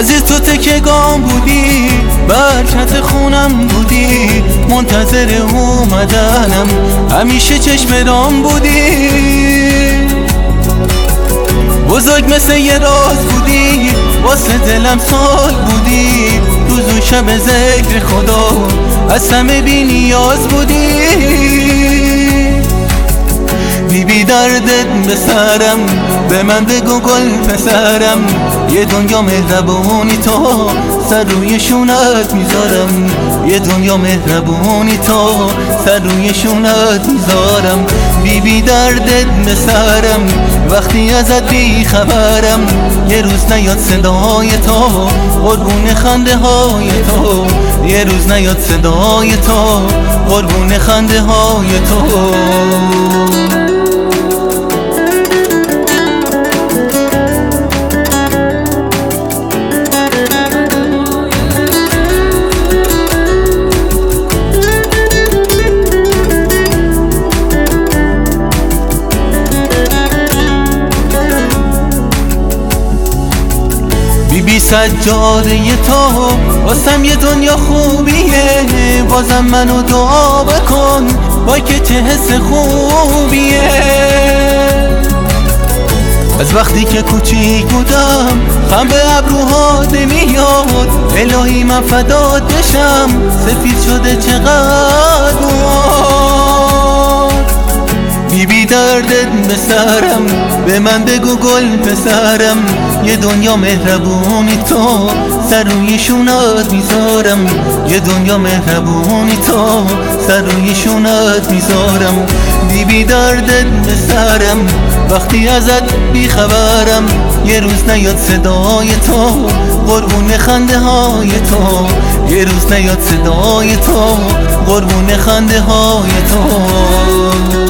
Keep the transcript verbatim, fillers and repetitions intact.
عزیز تو تکیه‌گام بودی، برکت خونم بودی، منتظر اومدنم همیشه چشم رام بودی. بزرگ مثل یه راز بودی، واسه دلم سال بودی، روز و شب ذکر خدا از همه بی نیاز بودی. بی بی دردت به سرم، به من بگو گل پسرم، یه دنیا مهربونی تا سر روی شونت میذارم، یه دنیا مهربونی تا سر روی شونت میذارم. بی بی دردت به سرم، وقتی ازت بی خبرم، یه روز نیاد صدای تو، قربون خنده های تو، یه روز نیاد صدای تو، قربون خنده های تو. بی بی سجاده تو واسم یه دنیا خوبیه، بازم منو دعا بکن وای که چه حس خوبیه. از وقتی که کوچیک بودم خم به ابروها نمیاد، الهی من فدات بشم سفید شده چقدر مواد. بی بی دردت به سرم، به من بگو گل پسرم، یه دنیا مهربونی تو سر روی شونت میذارم، یه دنیا مهربونی تو سر روی شونت میذارم. بی بی دردت به سرم، وقتی ازت بی خبرم، یه روز نیاد صدای تو، قربون خنده های تو، یه روز نیاد صدای تو، قربون خنده های تو.